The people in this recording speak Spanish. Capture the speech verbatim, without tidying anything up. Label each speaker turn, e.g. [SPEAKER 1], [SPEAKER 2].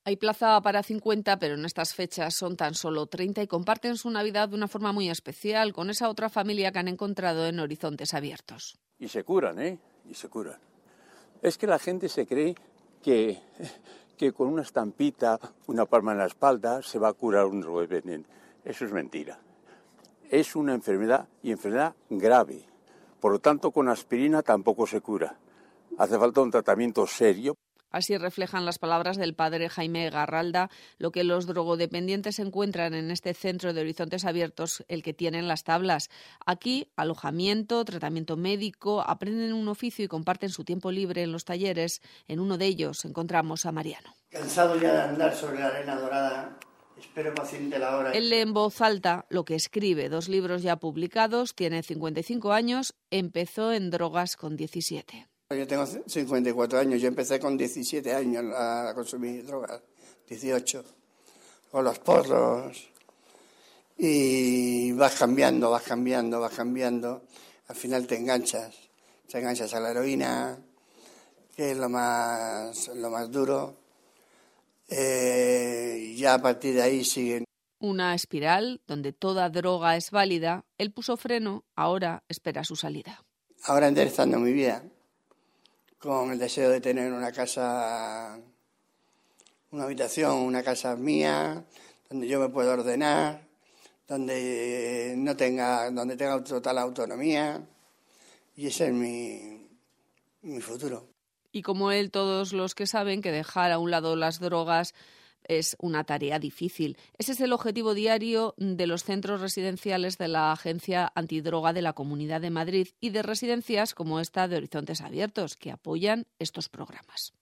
[SPEAKER 1] Hay plaza para cincuenta, pero en estas fechas son tan solo treinta y comparten su Navidad de una forma muy especial con esa otra familia que han encontrado en Horizontes Abiertos.
[SPEAKER 2] Y se curan, ¿eh? Y se curan. Es que la gente se cree que, que con una estampita, una palma en la espalda, se va a curar un drogodependiente. Eso es mentira. Es una enfermedad y enfermedad grave. Por lo tanto, con aspirina tampoco se cura. Hace falta un tratamiento serio.
[SPEAKER 1] Así reflejan las palabras del padre Jaime Garralda lo que los drogodependientes encuentran en este centro de Horizontes Abiertos, el que tienen Las Tablas. Aquí, alojamiento, tratamiento médico, aprenden un oficio y comparten su tiempo libre en los talleres. En uno de ellos encontramos a Mariano.
[SPEAKER 3] Cansado ya de andar sobre la arena dorada, espero paciente la hora.
[SPEAKER 1] Él lee en voz alta lo que escribe, dos libros ya publicados, tiene cincuenta y cinco años, empezó en drogas con diecisiete.
[SPEAKER 3] Yo tengo cincuenta y cuatro años, yo empecé con diecisiete años a consumir drogas, dieciocho, con los porros, y vas cambiando, vas cambiando, vas cambiando, al final te enganchas, te enganchas a la heroína, que es lo más, lo más duro, eh, y ya a partir de ahí siguen.
[SPEAKER 1] Una espiral donde toda droga es válida, él puso freno, ahora espera su salida.
[SPEAKER 3] Ahora enderezando mi vida, con el deseo de tener una casa, una habitación, una casa mía, donde yo me pueda ordenar, donde no tenga, donde tenga total autonomía, y ese es mi, mi futuro.
[SPEAKER 1] Y como él, todos los que saben que dejar a un lado las drogas es una tarea difícil. Ese es el objetivo diario de los centros residenciales de la Agencia Antidroga de la Comunidad de Madrid y de residencias como esta de Horizontes Abiertos, que apoyan estos programas.